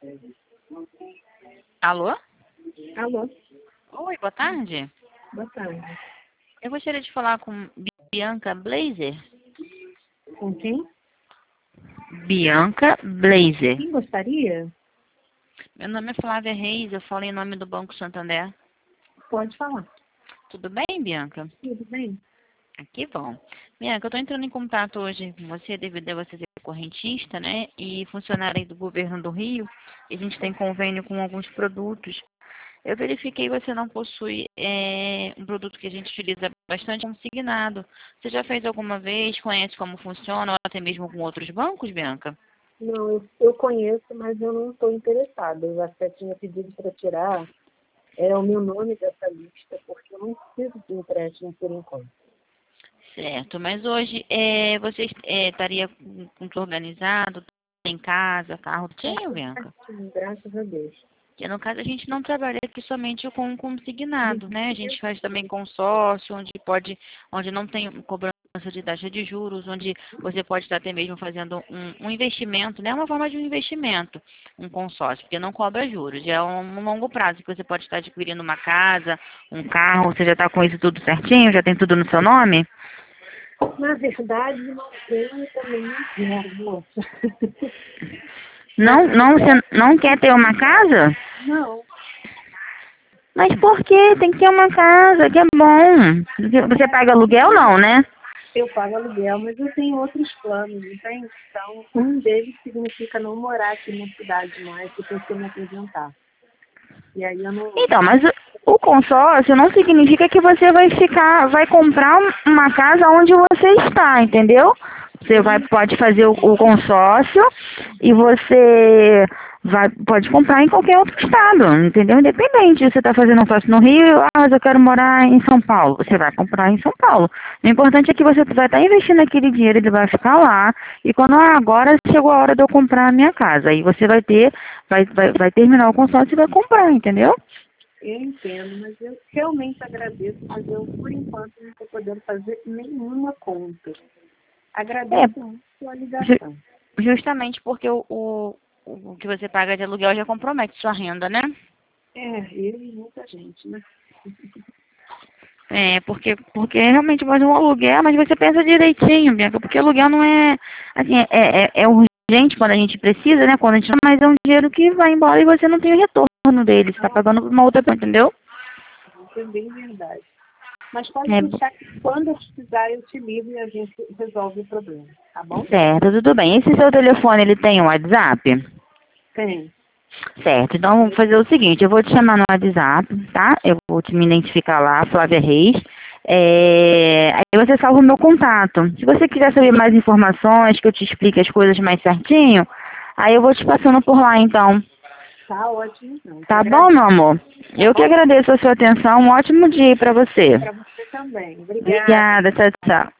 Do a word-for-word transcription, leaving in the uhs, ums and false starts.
Alô? Alô, Oi, boa tarde. boa tarde. Eu gostaria de falar com Bianca Blazer. Com quem? Bianca Blazer. Quem gostaria? Meu nome é Flávia Reis, eu falo em nome do Banco Santander. Pode falar. Tudo bem, Bianca? Tudo bem? Que bom. Bianca, eu estou entrando em contato hoje com você devido a você ser correntista, né? E funcionária aí do governo do Rio. E a gente tem convênio com alguns produtos. Eu verifiquei que você não possui é, um produto que a gente utiliza bastante consignado. Você já fez alguma vez? Conhece como funciona? Ou até mesmo com outros bancos, Bianca? Não, eu, eu conheço, mas eu não estou interessada. Eu até tinha pedido para tirar é, o meu nome dessa lista, porque eu não preciso de empréstimo por enquanto. Certo, mas hoje é, você é, estaria com, com tudo organizado, em casa, carro, tinha, Bianca? Certinho, graças a Deus. Porque no caso a gente não trabalha aqui somente com consignado, né? A gente faz também consórcio, onde pode, onde não tem cobrança de taxa de juros, onde você pode estar até mesmo fazendo um, um investimento, né? Uma forma de um investimento, um consórcio, porque não cobra juros, é um, um longo prazo que você pode estar adquirindo uma casa, um carro, você já está com isso tudo certinho, já tem tudo no seu nome? Na verdade, não tenho e também não quero, moça. Não, não, você não quer ter uma casa? Não, Mas por quê? Tem que ter uma casa, que é bom. Você paga aluguel não, né? eu pago aluguel, mas eu tenho outros planos, entende? Então, um deles significa não morar aqui na cidade mais, depois que eu me apresentar. E aí eu não... Então, mas o, o consórcio não significa que você vai ficar, vai comprar um- uma casa onde você está, entendeu? Você vai, pode fazer o, o consórcio e você vai, pode comprar em qualquer outro estado, entendeu? Independente, você está fazendo um consórcio no Rio, ah, mas eu quero morar em São Paulo. Você vai comprar em São Paulo. O importante é que você vai estar investindo aquele dinheiro, ele vai ficar lá. E quando ah, agora chegou a hora de eu comprar a minha casa, aí você vai ter, vai, vai, vai terminar o consórcio e vai comprar, entendeu? Eu entendo, mas eu realmente agradeço, mas eu, por enquanto, não estou podendo fazer nenhuma conta. É, Agradeço muito a sua ju- ligação. justamente porque o, o, o que você paga de aluguel já compromete sua renda, né? É, eu e muita gente, né? É, porque, porque realmente mais um aluguel, mas você pensa direitinho, Bianca, porque aluguel não é, assim, é, é, é urgente quando a gente precisa, né? Quando a gente não, mas é um dinheiro que vai embora e você não tem o retorno dele, você está pagando uma outra pessoa, entendeu? Isso é bem verdade. Mas pode É, deixar que quando eu precisar eu te ligo e a gente resolve o problema, tá bom? certo, tudo bem. Esse seu telefone, ele tem um WhatsApp? Tem. Certo, então vamos fazer o seguinte, eu vou te chamar no WhatsApp, tá? Eu vou te me identificar lá, Flávia Reis. É, aí você salva o meu contato. Se você quiser saber mais informações, que eu te explique as coisas mais certinho, aí eu vou te passando por lá então. Tá ótimo, então. Te Tá bom, agradeço, meu amor? tá Eu que bom? agradeço a sua atenção. Um ótimo dia para você. Para você também. Obrigada. Obrigada, tchau, tchau.